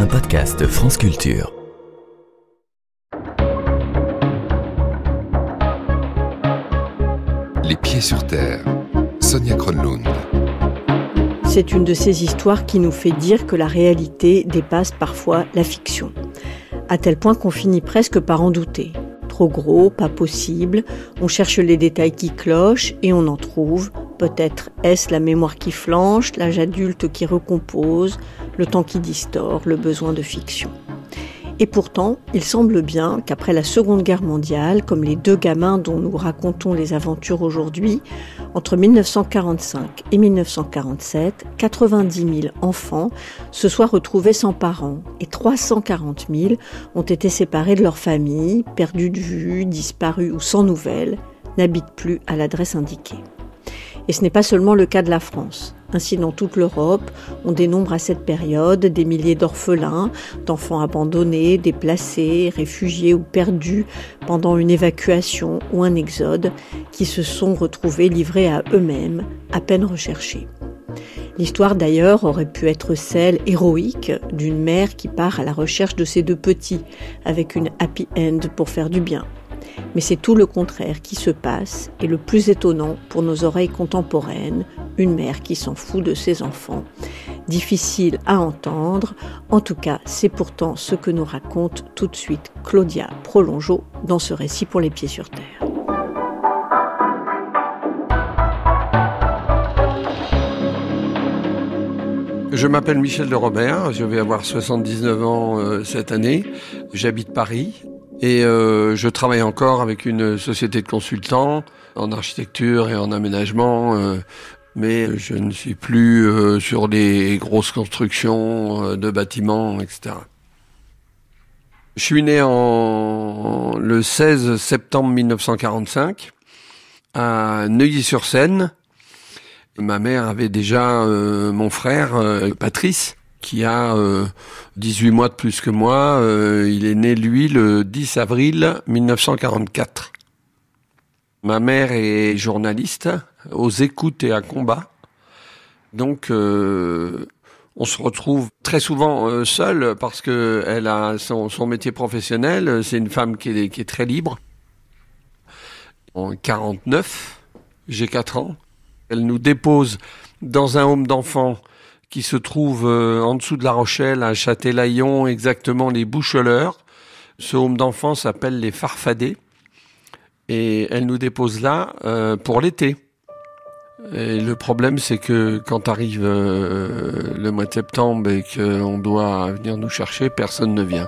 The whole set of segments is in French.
un podcast France Culture. Les pieds sur terre, Sonia Kronlund. C'est une de ces histoires qui nous fait dire que la réalité dépasse parfois la fiction. À tel point qu'on finit presque par en douter. Trop gros, pas possible, on cherche les détails qui clochent et on en trouve. Peut-être est-ce la mémoire qui flanche, l'âge adulte qui recompose, le temps qui distord, le besoin de fiction. Et pourtant, il semble bien qu'après la Seconde Guerre mondiale, comme les deux gamins dont nous racontons les aventures aujourd'hui, entre 1945 et 1947, 90 000 enfants se soient retrouvés sans parents et 340 000 ont été séparés de leur famille, perdus de vue, disparus ou sans nouvelles, n'habitent plus à l'adresse indiquée. Et ce n'est pas seulement le cas de la France. Ainsi, dans toute l'Europe, on dénombre à cette période des milliers d'orphelins, d'enfants abandonnés, déplacés, réfugiés ou perdus pendant une évacuation ou un exode, qui se sont retrouvés livrés à eux-mêmes, à peine recherchés. L'histoire d'ailleurs aurait pu être celle héroïque d'une mère qui part à la recherche de ses deux petits, avec une happy end pour faire du bien. Mais c'est tout le contraire qui se passe, et le plus étonnant pour nos oreilles contemporaines, une mère qui s'en fout de ses enfants. Difficile à entendre, en tout cas c'est pourtant ce que nous raconte tout de suite Claudia Prolongeau dans ce récit pour les pieds sur terre. Je m'appelle Michel de Robert, je vais avoir 79 ans cette année, j'habite Paris. Et je travaille encore avec une société de consultants en architecture et en aménagement, mais je ne suis plus sur des grosses constructions de bâtiments, etc. Je suis né le 16 septembre 1945 à Neuilly-sur-Seine. Ma mère avait déjà mon frère, Patrice, qui a 18 mois de plus que moi. Il est né, lui, le 10 avril 1944. Ma mère est journaliste, aux écoutes et à combat. Donc, on se retrouve très souvent seul parce que elle a son métier professionnel. C'est une femme qui est très libre. En 49, j'ai 4 ans. Elle nous dépose dans un home d'enfants qui se trouve en dessous de La Rochelle, à Châtelaillon, exactement les Boucheleurs. Ce home d'enfants s'appelle les Farfadets. Et elle nous dépose là pour l'été. Et le problème, c'est que quand arrive le mois de septembre et qu'on doit venir nous chercher, personne ne vient.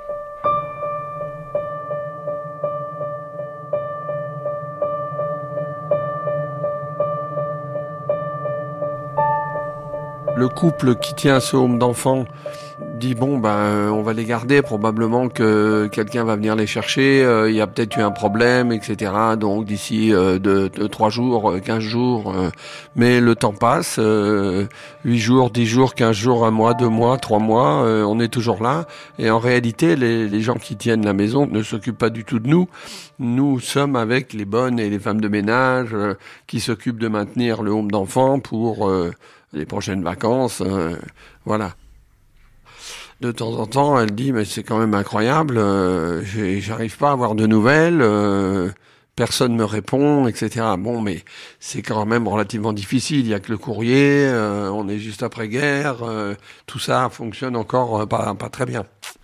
Le couple qui tient ce home d'enfants dit on va les garder, probablement que quelqu'un va venir les chercher, il y a peut-être eu un problème, etc. Donc d'ici de 3 jours, 15 jours, mais le temps passe, 8 jours, 10 jours, 15 jours, 1 mois, 2 mois, 3 mois, on est toujours là. Et en réalité, les gens qui tiennent la maison ne s'occupent pas du tout de nous. Nous sommes avec les bonnes et les femmes de ménage qui s'occupent de maintenir le home d'enfants pour les prochaines vacances, voilà. De temps en temps, elle dit, mais c'est quand même incroyable, j'arrive pas à avoir de nouvelles, personne me répond, etc. Bon, mais c'est quand même relativement difficile, il y a que le courrier, on est juste après-guerre, tout ça fonctionne encore pas très bien.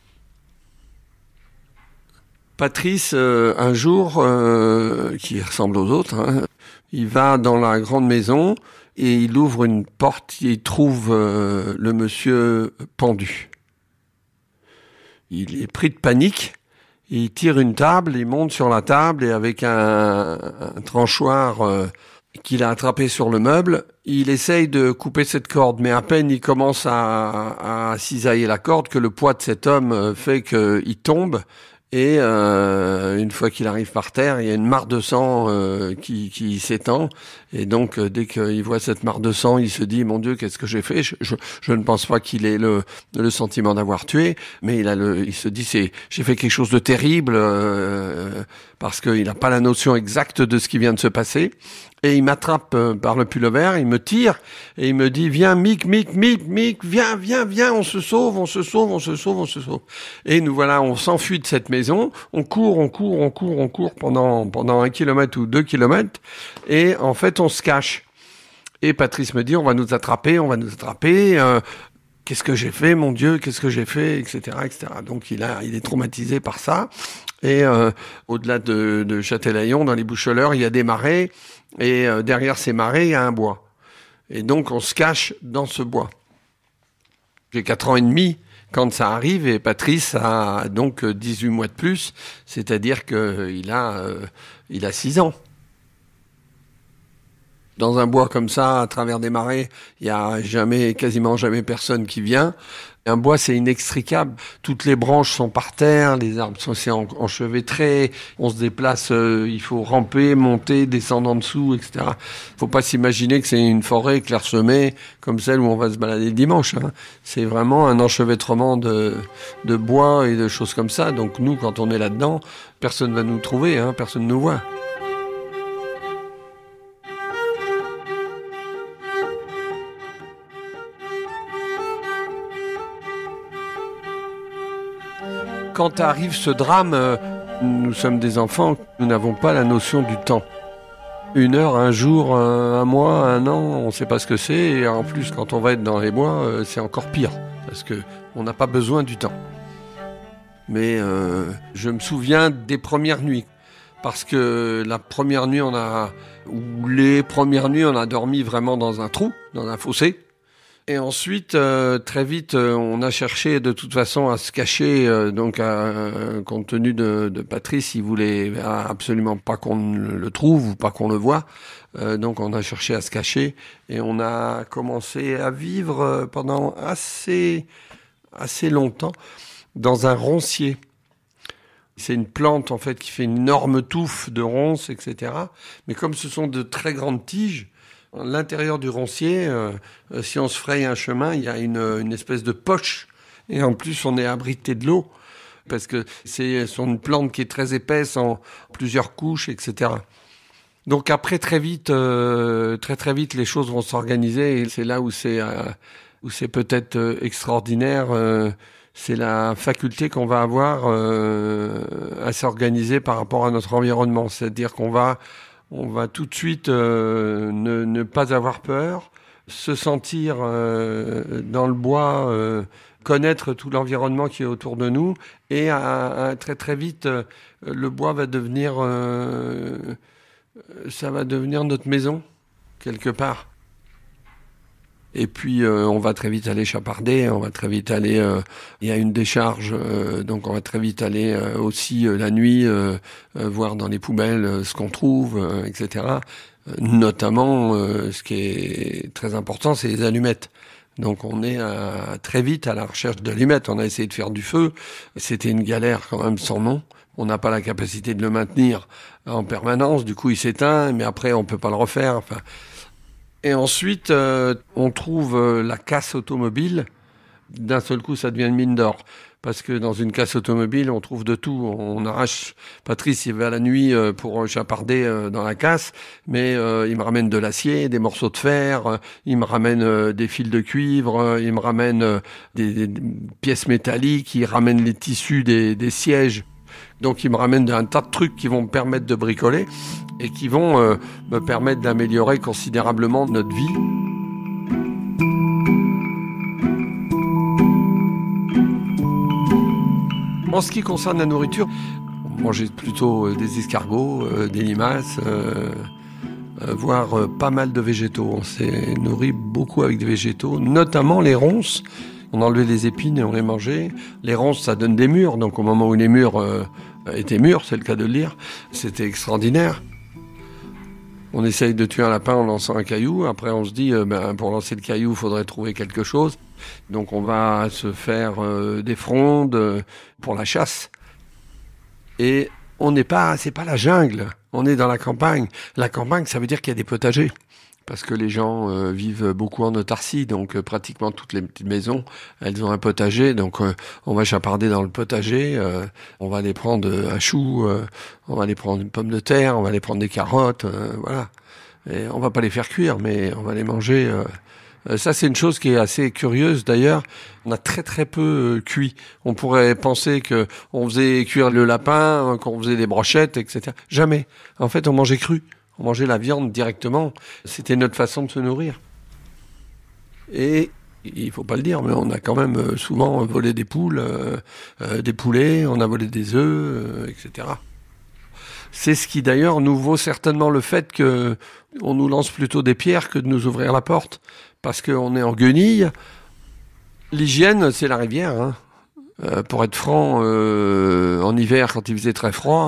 Patrice, un jour, qui ressemble aux autres, il va dans la grande maison et il ouvre une porte et il trouve le monsieur pendu. Il est pris de panique, il tire une table, il monte sur la table et avec un tranchoir qu'il a attrapé sur le meuble, il essaye de couper cette corde, mais à peine il commence à cisailler la corde que le poids de cet homme fait qu'il tombe. Et une fois qu'il arrive par terre, il y a une mare de sang qui s'étend. Et donc, dès qu'il voit cette mare de sang, il se dit, mon Dieu, qu'est-ce que j'ai fait ? Je ne pense pas qu'il ait le sentiment d'avoir tué, mais il se dit, j'ai fait quelque chose de terrible, parce qu'il n'a pas la notion exacte de ce qui vient de se passer. Et il m'attrape par le pullover, il me tire et il me dit viens Mick, viens, on se sauve. Et nous voilà, on s'enfuit de cette maison, on court pendant 1 kilomètre ou 2 kilomètres et en fait on se cache. Et Patrice me dit on va nous attraper. Qu'est-ce que j'ai fait, mon Dieu, etc. Donc il est traumatisé par ça. Et au-delà de Châtelaillon, dans les Bouches-Leurs, il y a des marais. Et derrière ces marais, il y a un bois. Et donc, on se cache dans ce bois. J'ai 4 ans et demi quand ça arrive, et Patrice a donc 18 mois de plus, c'est-à-dire qu'il a 6 ans. Dans un bois comme ça, à travers des marais, il y a quasiment jamais personne qui vient. Un bois, c'est inextricable. Toutes les branches sont par terre, les arbres sont enchevêtrés, on se déplace, il faut ramper, monter, descendre en dessous, etc. Faut pas s'imaginer que c'est une forêt clairsemée comme celle où on va se balader le dimanche, hein. C'est vraiment un enchevêtrement de bois et de choses comme ça. Donc nous, quand on est là-dedans, personne va nous trouver, hein, personne nous voit. Quand arrive ce drame, nous sommes des enfants, nous n'avons pas la notion du temps. 1 heure, 1 jour, 1 mois, 1 an, on ne sait pas ce que c'est. Et en plus, quand on va être dans les bois, c'est encore pire, parce qu'on n'a pas besoin du temps. Mais je me souviens des premières nuits, parce que les premières nuits, on a dormi vraiment dans un trou, dans un fossé. Et ensuite, très vite, on a cherché de toute façon à se cacher. Compte tenu de Patrice, il voulait absolument pas qu'on le trouve ou pas qu'on le voie. Donc, on a cherché à se cacher et on a commencé à vivre pendant assez longtemps dans un roncier. C'est une plante en fait qui fait une énorme touffe de ronces, etc. Mais comme ce sont de très grandes tiges, à l'intérieur du roncier, si on se fraye un chemin, il y a une espèce de poche. Et en plus, on est abrité de l'eau. Parce que c'est une plante qui est très épaisse en plusieurs couches, etc. Donc après, très vite, les choses vont s'organiser. Et c'est là où c'est peut-être extraordinaire. C'est la faculté qu'on va avoir à s'organiser par rapport à notre environnement. C'est-à-dire qu'on va tout de suite ne pas avoir peur, se sentir dans le bois, connaître tout l'environnement qui est autour de nous, et très très vite, le bois va devenir, ça va devenir notre maison quelque part. Et puis on va très vite aller chaparder, on va très vite aller, il y a une décharge, donc on va très vite aller aussi la nuit voir dans les poubelles ce qu'on trouve, etc. Notamment, ce qui est très important, c'est les allumettes. Donc on est très vite à la recherche d'allumettes. On a essayé de faire du feu, c'était une galère quand même sans nom. On n'a pas la capacité de le maintenir en permanence, du coup il s'éteint, mais après on peut pas le refaire. Enfin. Et ensuite, on trouve la casse automobile. D'un seul coup, ça devient une mine d'or. Parce que dans une casse automobile, on trouve de tout. On arrache. Patrice, il va la nuit pour chaparder dans la casse, mais il me ramène de l'acier, des morceaux de fer, il me ramène des fils de cuivre, il me ramène des pièces métalliques, il ramène les tissus des sièges. Donc il me ramène un tas de trucs qui vont me permettre de bricoler et qui vont me permettre d'améliorer considérablement notre vie. En ce qui concerne la nourriture, on mangeait plutôt des escargots, des limaces, voire pas mal de végétaux. On s'est nourri beaucoup avec des végétaux, notamment les ronces. On enlevait les épines et on les mangeait. Les ronces, ça donne des mûres. Donc au moment où les mûres étaient mûres, c'est le cas de le dire, c'était extraordinaire. On essaye de tuer un lapin en lançant un caillou. Après, on se dit, pour lancer le caillou, il faudrait trouver quelque chose. Donc on va se faire des frondes pour la chasse. Et c'est pas la jungle. On est dans la campagne. La campagne, ça veut dire qu'il y a des potagers. Parce que les gens vivent beaucoup en autarcie, donc pratiquement toutes les petites maisons, elles ont un potager, donc on va chaparder dans le potager, on va aller prendre un chou, on va aller prendre une pomme de terre, on va aller prendre des carottes, voilà. Et on va pas les faire cuire, mais on va les manger. Ça, c'est une chose qui est assez curieuse d'ailleurs. On a très très peu cuit. On pourrait penser que on faisait cuire le lapin, qu'on faisait des brochettes, etc. Jamais. En fait, on mangeait cru. On mangeait la viande directement. C'était notre façon de se nourrir. Et il faut pas le dire, mais on a quand même souvent volé des poules, des poulets, on a volé des œufs, etc. C'est ce qui d'ailleurs nous vaut certainement le fait que on nous lance plutôt des pierres que de nous ouvrir la porte, parce qu'on est en guenille. L'hygiène, c'est la rivière. Hein. Pour être franc, en hiver, quand il faisait très froid,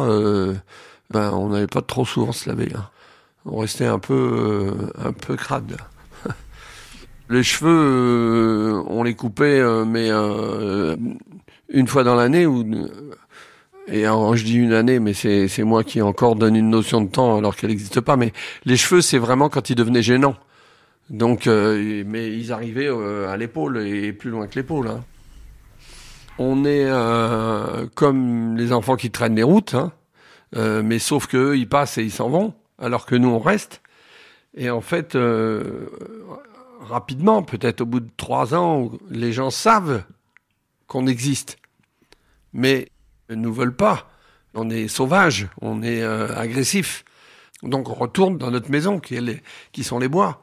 on n'allait pas trop souvent se laver. Hein. On restait un peu crade. Les cheveux, on les coupait, mais une fois dans l'année. Et alors, je dis une année, mais c'est moi qui encore donne une notion de temps alors qu'elle n'existe pas. Mais les cheveux, c'est vraiment quand ils devenaient gênants. Donc, mais ils arrivaient à l'épaule et plus loin que l'épaule. Hein. On est comme les enfants qui traînent les routes, hein, mais sauf qu'eux, ils passent et ils s'en vont, alors que nous, on reste. Et en fait... rapidement, peut-être au bout de 3 ans, les gens savent qu'on existe, mais ne nous veulent pas. On est sauvages, on est agressifs. Donc on retourne dans notre maison, qui sont les bois.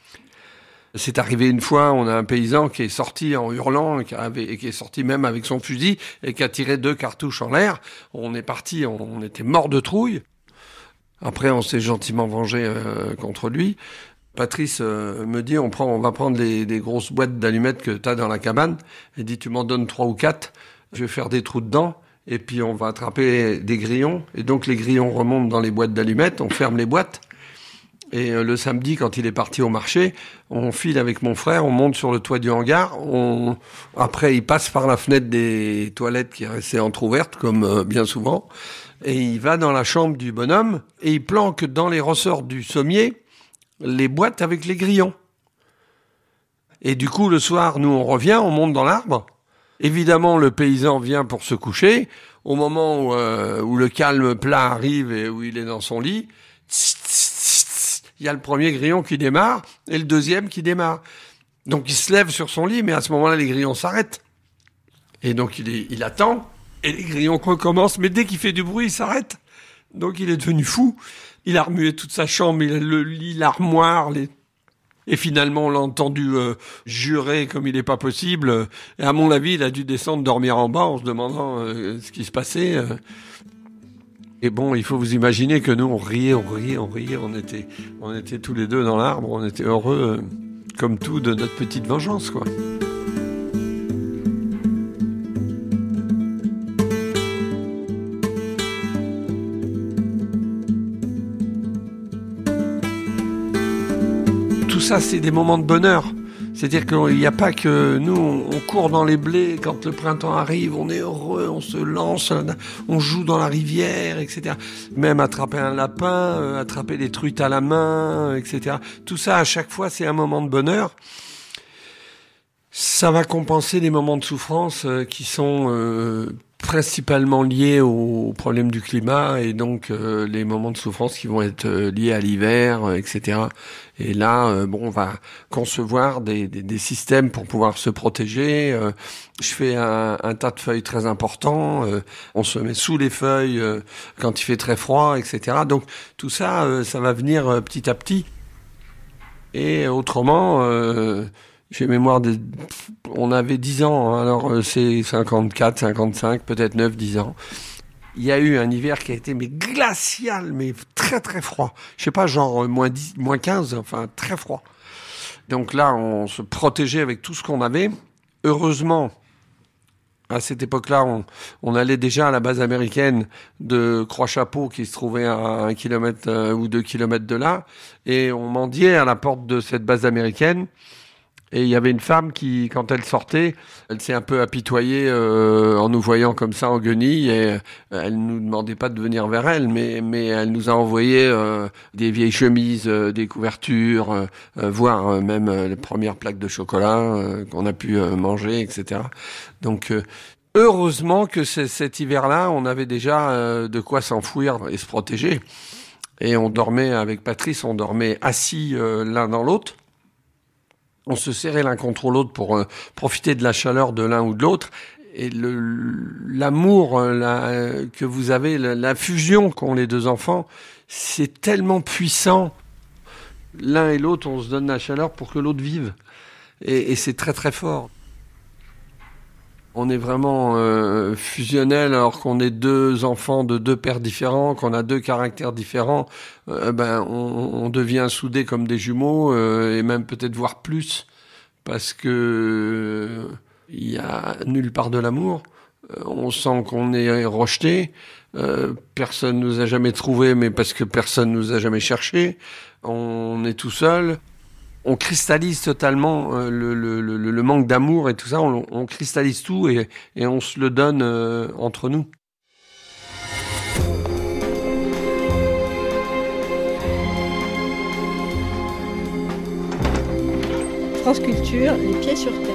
C'est arrivé une fois, on a un paysan qui est sorti en hurlant, qui est sorti même avec son fusil, et qui a tiré 2 cartouches en l'air. On est parti, on était mort de trouille. Après, on s'est gentiment vengé contre lui. Patrice me dit, on va prendre des grosses boîtes d'allumettes que tu as dans la cabane. Il dit, tu m'en donnes 3 ou 4, je vais faire des trous dedans, et puis on va attraper des grillons. Et donc les grillons remontent dans les boîtes d'allumettes, on ferme les boîtes. Et le samedi, quand il est parti au marché, on file avec mon frère, on monte sur le toit du hangar. Après, il passe par la fenêtre des toilettes qui est restée entrouverte, comme bien souvent. Et il va dans la chambre du bonhomme, et il planque dans les ressorts du sommier les boîtes avec les grillons. Et du coup, le soir, nous, on revient, on monte dans l'arbre. Évidemment, le paysan vient pour se coucher. Au moment où le calme plat arrive et où il est dans son lit, il y a le premier grillon qui démarre et le deuxième qui démarre. Donc, il se lève sur son lit, mais à ce moment-là, les grillons s'arrêtent. Et donc, il attend et les grillons recommencent. Mais dès qu'il fait du bruit, il s'arrête. Donc, il est devenu fou. Il a remué toute sa chambre, le lit, l'armoire, et finalement on l'a entendu jurer comme il n'est pas possible. Et à mon avis, il a dû descendre dormir en bas en se demandant ce qui se passait. Et bon, il faut vous imaginer que nous on riait, on était tous les deux dans l'arbre, on était heureux comme tout de notre petite vengeance, quoi. Tout ça, c'est des moments de bonheur. C'est-à-dire qu'il n'y a pas que nous, on court dans les blés quand le printemps arrive, on est heureux, on se lance, on joue dans la rivière, etc. Même attraper un lapin, attraper des truites à la main, etc. Tout ça, à chaque fois, c'est un moment de bonheur. Ça va compenser les moments de souffrance qui sont principalement liés au problème du climat et donc les moments de souffrance qui vont être liés à l'hiver, etc. Et là, on va concevoir des systèmes pour pouvoir se protéger. Je fais un tas de feuilles très important. On se met sous les feuilles quand il fait très froid, etc. Donc tout ça, ça va venir petit à petit. Et autrement... j'ai mémoire on avait 10 ans, hein, alors c'est 54, 55, peut-être 9, 10 ans. Il y a eu un hiver qui a été glacial, mais très très froid. Je sais pas, genre moins 10, moins 15, enfin très froid. Donc là, on se protégeait avec tout ce qu'on avait. Heureusement, à cette époque-là, on allait déjà à la base américaine de Croix-Chapeau qui se trouvait à 1 kilomètre ou 2 kilomètres de là. Et on mendiait à la porte de cette base américaine. Et il y avait une femme qui, quand elle sortait, elle s'est un peu apitoyée en nous voyant comme ça en guenille. Et elle nous demandait pas de venir vers elle, mais elle nous a envoyé des vieilles chemises, des couvertures, voire même les premières plaques de chocolat qu'on a pu manger, etc. Donc heureusement que cet hiver-là, on avait déjà de quoi s'enfouir et se protéger. Et on dormait avec Patrice, on dormait assis l'un dans l'autre. On se serrait l'un contre l'autre pour profiter de la chaleur de l'un ou de l'autre. Et l'amour que vous avez, la fusion qu'ont les deux enfants, c'est tellement puissant. L'un et l'autre, on se donne la chaleur pour que l'autre vive. Et c'est très très fort. On est vraiment fusionnel alors qu'on est deux enfants de deux pères différents, qu'on a deux caractères différents. On devient soudés comme des jumeaux et même peut-être voire plus parce que il y a nulle part de l'amour. On sent qu'on est rejeté. Personne nous a jamais trouvé, mais parce que personne nous a jamais cherché. On est tout seul. On cristallise totalement le manque d'amour et tout ça. On cristallise tout et on se le donne entre nous. France Culture, les pieds sur terre.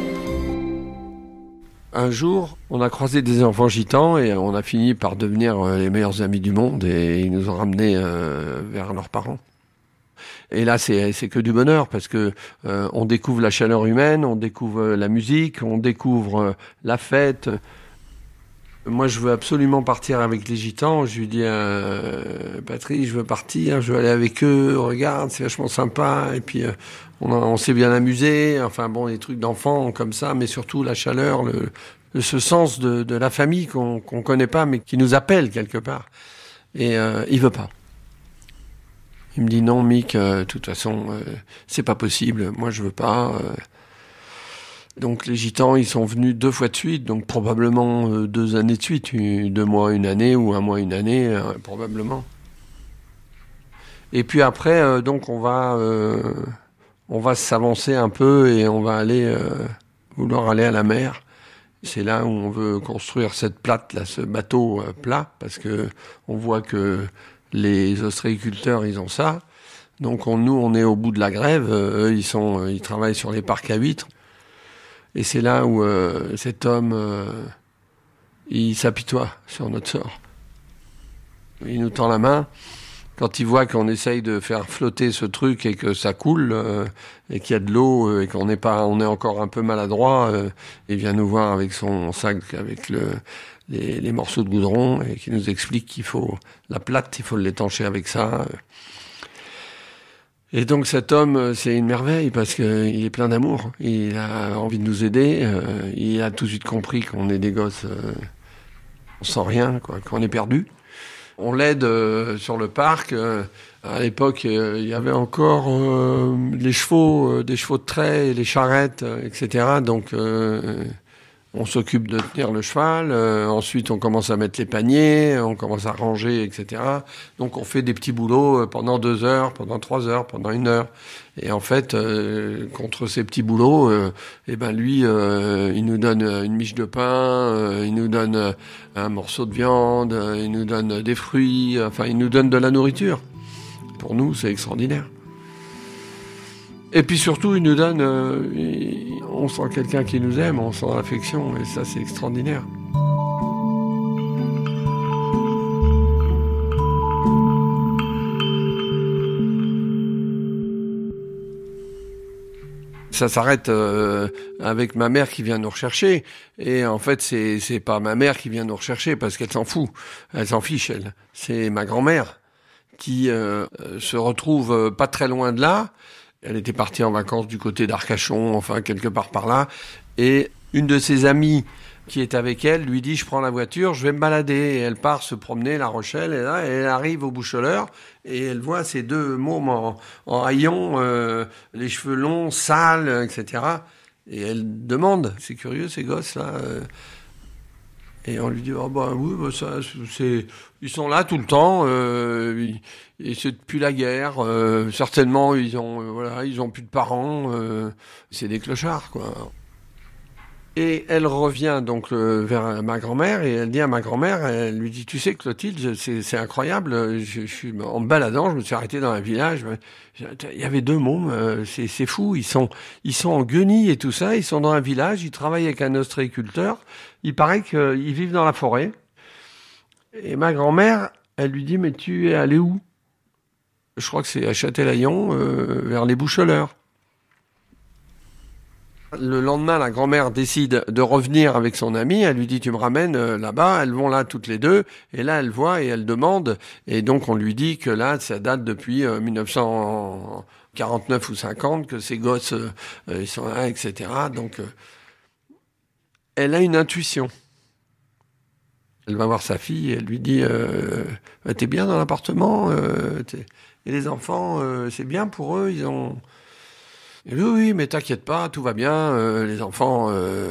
Un jour, on a croisé des enfants gitans et on a fini par devenir les meilleurs amis du monde et ils nous ont ramenés vers leurs parents. Et là, c'est que du bonheur parce que on découvre la chaleur humaine, on découvre la musique, on découvre la fête. Moi, je veux absolument partir avec les gitans. Je lui dis Patrice, je veux partir, je veux aller avec eux. Regarde, c'est vachement sympa. Et puis, on s'est bien amusé. Enfin bon, des trucs d'enfants comme ça, mais surtout la chaleur, ce sens de la famille qu'on connaît pas, mais qui nous appelle quelque part. Et il veut pas. Il me dit non, Mick, de toute façon, c'est pas possible. Moi, je veux pas. Donc les gitans, ils sont venus 2 fois de suite, donc probablement 2 années de suite, 2 mois, 1 année, ou 1 mois, 1 année, probablement. Et puis après, donc on va s'avancer un peu et on va vouloir aller à la mer. C'est là où on veut construire cette plate, là, ce bateau plat, parce que on voit que les ostréiculteurs, ils ont ça. Donc nous, on est au bout de la grève. Eux, ils travaillent sur les parcs à huîtres. Et c'est là où cet homme, il s'apitoie sur notre sort. Il nous tend la main. Quand il voit qu'on essaye de faire flotter ce truc et que ça coule, et qu'il y a de l'eau et on est encore un peu maladroit, il vient nous voir avec son sac, avec les morceaux de goudron et qui nous explique qu'il faut la plate, il faut l'étancher avec ça. Et donc cet homme, c'est une merveille parce qu'il est plein d'amour. Il a envie de nous aider. Il a tout de suite compris qu'on est des gosses sans rien, quoi, qu'on est perdus. On l'aide sur le parc. À l'époque, il y avait encore les chevaux, des chevaux de trait, les charrettes, etc. Donc on s'occupe de tenir le cheval. Ensuite, on commence à mettre les paniers, on commence à ranger, etc. Donc, on fait des petits boulots pendant 2 heures, pendant 3 heures, pendant 1 heure. Et en fait, contre ces petits boulots, lui, il nous donne une miche de pain, il nous donne un morceau de viande, il nous donne des fruits. Enfin, il nous donne de la nourriture. Pour nous, c'est extraordinaire. Et puis surtout, il nous donne, on sent quelqu'un qui nous aime, on sent l'affection, et ça, c'est extraordinaire. Ça s'arrête avec ma mère qui vient nous rechercher. Et en fait, c'est pas ma mère qui vient nous rechercher parce qu'elle s'en fout, elle s'en fiche, elle. C'est ma grand-mère qui se retrouve pas très loin de là. Elle était partie en vacances du côté d'Arcachon, enfin quelque part par là. Et une de ses amies qui est avec elle lui dit « Je prends la voiture, je vais me balader ». Et elle part se promener, La Rochelle, et là, elle arrive au Boucheleur et elle voit ces 2 mômes en haillons, les cheveux longs, sales, etc. Et elle demande, c'est curieux ces gosses-là. Et on lui dit « Ah bah oui, bah ça, ils sont là tout le temps, et c'est depuis la guerre, certainement ils ont plus de parents, c'est des clochards, quoi. » Et elle revient donc vers ma grand-mère et elle dit à ma grand-mère, elle lui dit « Tu sais Clotilde, c'est incroyable, je suis en me baladant, je me suis arrêté dans un village, il y avait 2 mômes, c'est fou, ils sont en guenilles et tout ça, ils sont dans un village, ils travaillent avec un ostréiculteur, il paraît qu'ils vivent dans la forêt. » Et ma grand-mère, elle lui dit « Mais tu es allé où ?» Je crois que c'est à Châtelaillon, vers les Boucheleurs. Le lendemain, la grand-mère décide de revenir avec son amie. Elle lui dit, tu me ramènes là-bas. Elles vont là toutes les deux. Et là, elle voit et elle demande. Et donc, on lui dit que là, ça date depuis 1949 ou 50, que ces gosses, ils sont là, etc. Donc, elle a une intuition. Elle va voir sa fille et elle lui dit, t'es bien dans l'appartement et les enfants, c'est bien pour eux, ils ont... Et oui, mais t'inquiète pas, tout va bien, les enfants...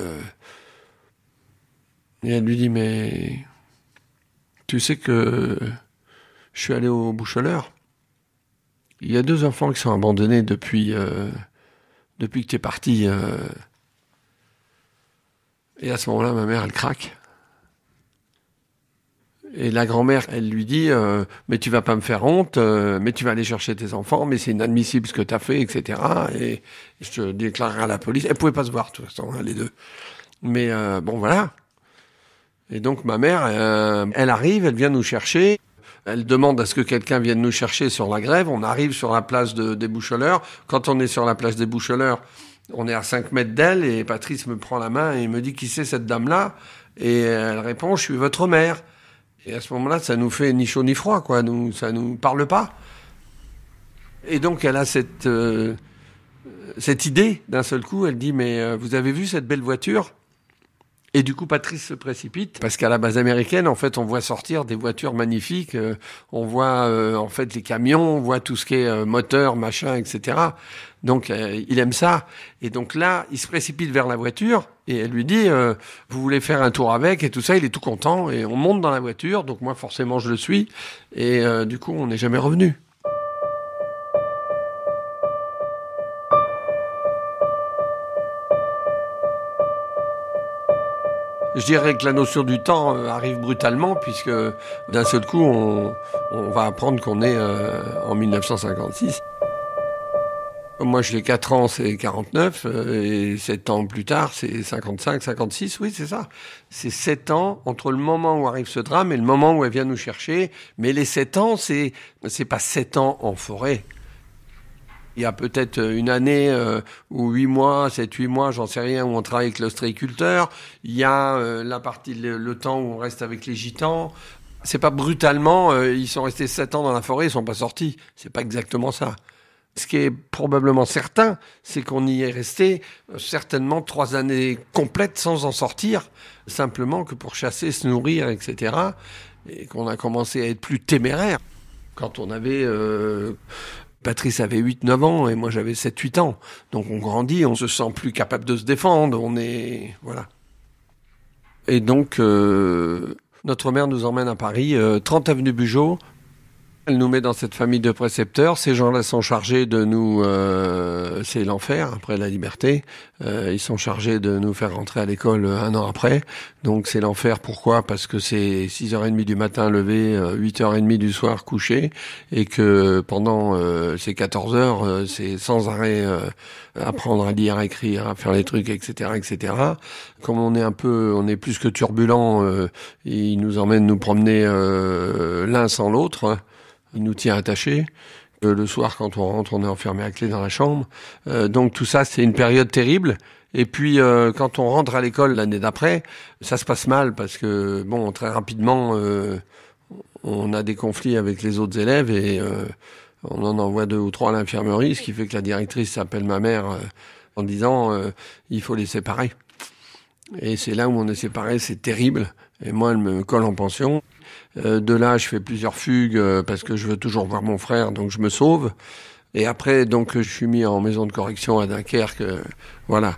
Et elle lui dit, mais... Tu sais que je suis allé au Boucheleur. Il y a 2 enfants qui sont abandonnés depuis que t'es parti. Et à ce moment-là, ma mère, elle craque. Et la grand-mère, elle lui dit, mais tu vas pas me faire honte, mais tu vas aller chercher tes enfants, mais c'est inadmissible ce que t'as fait, etc. Et je te déclarerai à la police. Elles pouvaient pas se voir, de toute façon, hein, les deux. Mais bon, voilà. Et donc ma mère, elle arrive, elle vient nous chercher. Elle demande à ce que quelqu'un vienne nous chercher sur la grève. On arrive sur la place des Boucheleurs. Quand on est sur la place des Boucheleurs, on est à 5 mètres d'elle et Patrice me prend la main et me dit, qui c'est cette dame-là? Et elle répond, je suis votre mère. Et à ce moment-là, ça nous fait ni chaud ni froid, quoi. Ça nous parle pas. Et donc, elle a cette idée, d'un seul coup. Elle dit, mais vous avez vu cette belle voiture? Et du coup, Patrice se précipite, parce qu'à la base américaine, en fait, on voit sortir des voitures magnifiques. On voit, en fait, les camions, on voit tout ce qui est moteur, machin, etc. Donc, il aime ça. Et donc là, il se précipite vers la voiture et elle lui dit, vous voulez faire un tour avec et tout ça. Il est tout content et on monte dans la voiture. Donc moi, forcément, je le suis. Et du coup, on n'est jamais revenu. Je dirais que la notion du temps arrive brutalement puisque d'un seul coup, on va apprendre qu'on est en 1956. Moi, j'ai 4 ans, c'est 49, et 7 ans plus tard, c'est 55, 56, oui, c'est ça. C'est 7 ans entre le moment où arrive ce drame et le moment où elle vient nous chercher. Mais les 7 ans, c'est pas 7 ans en forêt. Il y a peut-être une année ou 8 mois, 7-8 mois, j'en sais rien, où on travaille avec l'ostréiculteur. Il y a la partie, le temps où on reste avec les gitans. C'est pas brutalement, ils sont restés 7 ans dans la forêt, ils sont pas sortis. C'est pas exactement ça. Ce qui est probablement certain, c'est qu'on y est resté certainement 3 années complètes sans en sortir, simplement que pour chasser, se nourrir, etc. Et qu'on a commencé à être plus téméraire. Quand on avait... Patrice avait 8-9 ans et moi j'avais 7-8 ans. Donc on grandit, on se sent plus capable de se défendre, on est... Voilà. Et donc, notre mère nous emmène à Paris, 30 avenue Bugeaud. Elle nous met dans cette famille de précepteurs. Ces gens-là sont chargés de nous... c'est l'enfer, après la liberté. Ils sont chargés de nous faire rentrer à l'école 1 an après. Donc c'est l'enfer. Pourquoi? Parce que c'est 6h30 du matin levé, 8h30 du soir couché. Et que pendant ces 14 heures, c'est sans arrêt apprendre à lire, à écrire, à faire les trucs, etc., etc. Comme on est plus que turbulent, ils nous emmènent nous promener l'un sans l'autre. Il nous tient attachés. Le soir, quand on rentre, on est enfermé à clé dans la chambre. Donc tout ça, c'est une période terrible. Et puis, quand on rentre à l'école l'année d'après, ça se passe mal parce que, bon, très rapidement, on a des conflits avec les autres élèves et on en envoie 2 ou 3 à l'infirmerie, ce qui fait que la directrice s'appelle ma mère en disant il faut les séparer. Et c'est là où on est séparés, c'est terrible. Et moi, elle me colle en pension. De là, je fais plusieurs fugues parce que je veux toujours voir mon frère, donc je me sauve. Et après, donc, je suis mis en maison de correction à Dunkerque, voilà.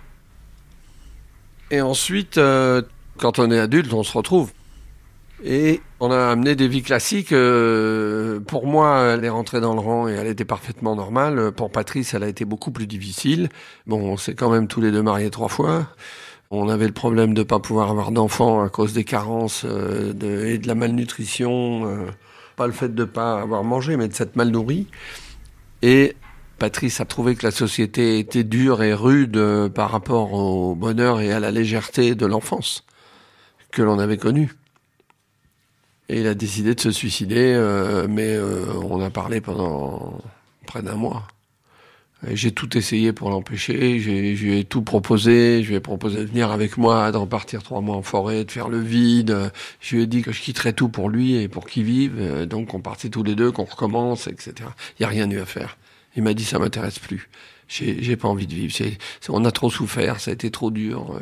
Et ensuite, quand on est adulte, on se retrouve. Et on a amené des vies classiques. Pour moi, elle est rentrée dans le rang et elle était parfaitement normale. Pour Patrice, elle a été beaucoup plus difficile. Bon, on s'est quand même tous les deux mariés 3 fois. On avait le problème de pas pouvoir avoir d'enfants à cause des carences et de la malnutrition. Pas le fait de pas avoir mangé, mais de s'être mal nourri. Et Patrice a trouvé que la société était dure et rude par rapport au bonheur et à la légèreté de l'enfance que l'on avait connue. Et il a décidé de se suicider, mais on a parlé pendant près d'1 mois. Et j'ai tout essayé pour l'empêcher, je lui ai tout proposé, je lui ai proposé de venir avec moi, de repartir 3 mois en forêt, de faire le vide. Je lui ai dit que je quitterais tout pour lui et pour qu'il vive, donc qu'on partait tous les deux, qu'on recommence, etc. Il n'y a rien eu à faire. Il m'a dit ça m'intéresse plus. J'ai pas envie de vivre. On a trop souffert, ça a été trop dur.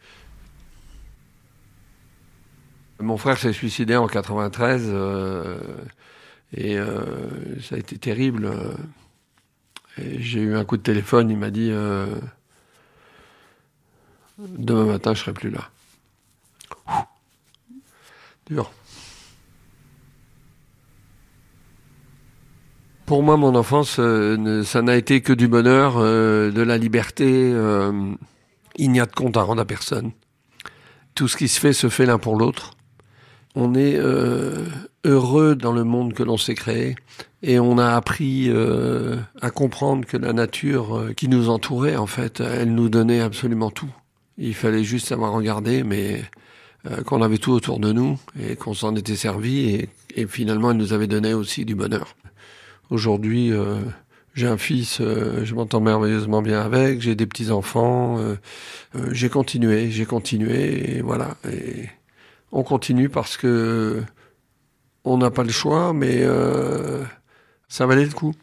Mon frère s'est suicidé en 93 et ça a été terrible. Et j'ai eu un coup de téléphone, il m'a dit demain matin je serai plus là. Dur. Pour moi, mon enfance, ça n'a été que du bonheur, de la liberté. Il n'y a de compte à rendre à personne. Tout ce qui se fait l'un pour l'autre. On est heureux dans le monde que l'on s'est créé. Et on a appris à comprendre que la nature qui nous entourait, en fait, elle nous donnait absolument tout. Il fallait juste savoir regarder, mais qu'on avait tout autour de nous et qu'on s'en était servi. Et finalement, elle nous avait donné aussi du bonheur. Aujourd'hui, j'ai un fils, je m'entends merveilleusement bien avec, j'ai des petits-enfants. J'ai continué, et voilà. Et on continue parce que on n'a pas le choix, mais ça valait le coup.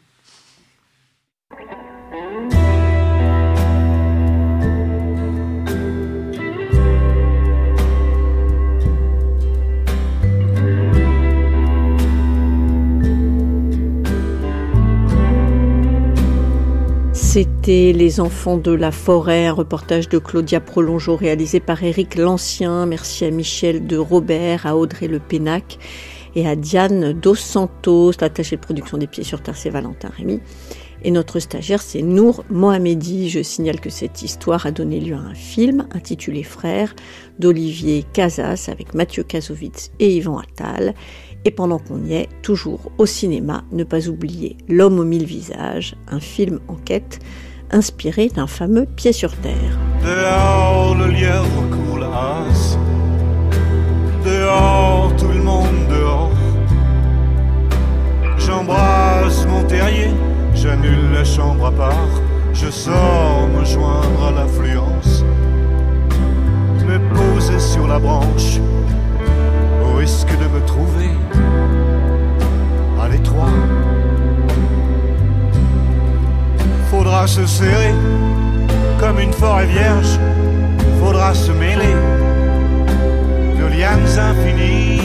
C'était Les enfants de la forêt, un reportage de Claudia Prolongeau réalisé par Éric Lancien. Merci à Michel de Robert, à Audrey Le Pénac et à Diane Dos Santos. L'attaché de production des Pieds sur Terre, c'est Valentin Rémy. Et notre stagiaire, c'est Nour Mohamedi. Je signale que cette histoire a donné lieu à un film intitulé Frères d'Olivier Casas avec Mathieu Kassovitz et Yvan Attal. Et pendant qu'on y est, toujours au cinéma, ne pas oublier L'homme aux 1000 visages, un film enquête inspiré d'un fameux Pied sur Terre. Dehors, le lièvre court la hasse. Dehors, tout le monde dehors. J'embrasse mon terrier, j'annule la chambre à part. Je sors me joindre à l'affluence, me poser sur la branche, au risque de me trouver à l'étroit. Faudra se serrer comme une forêt vierge, faudra se mêler de lianes infinies.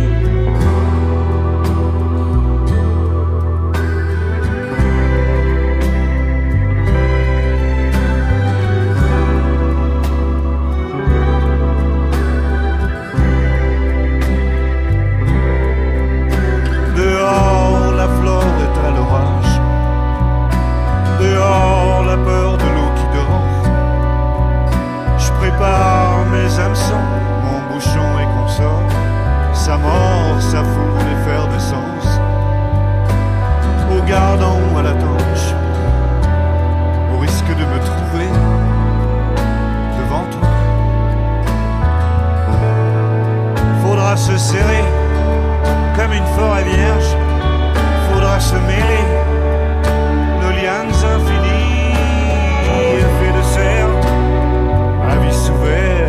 Mon bouchon et consort, sa mort, ça fout les fers d'essence. Au gardon à la tanche, au risque de me trouver devant toi. Faudra se serrer comme une forêt vierge, faudra se mêler de lianes infinies, effet de serre, à vis ouvert.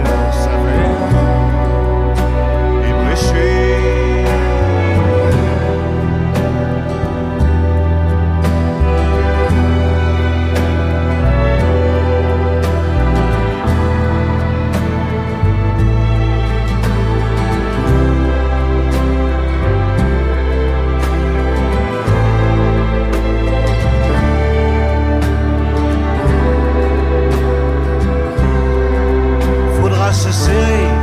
Se serrer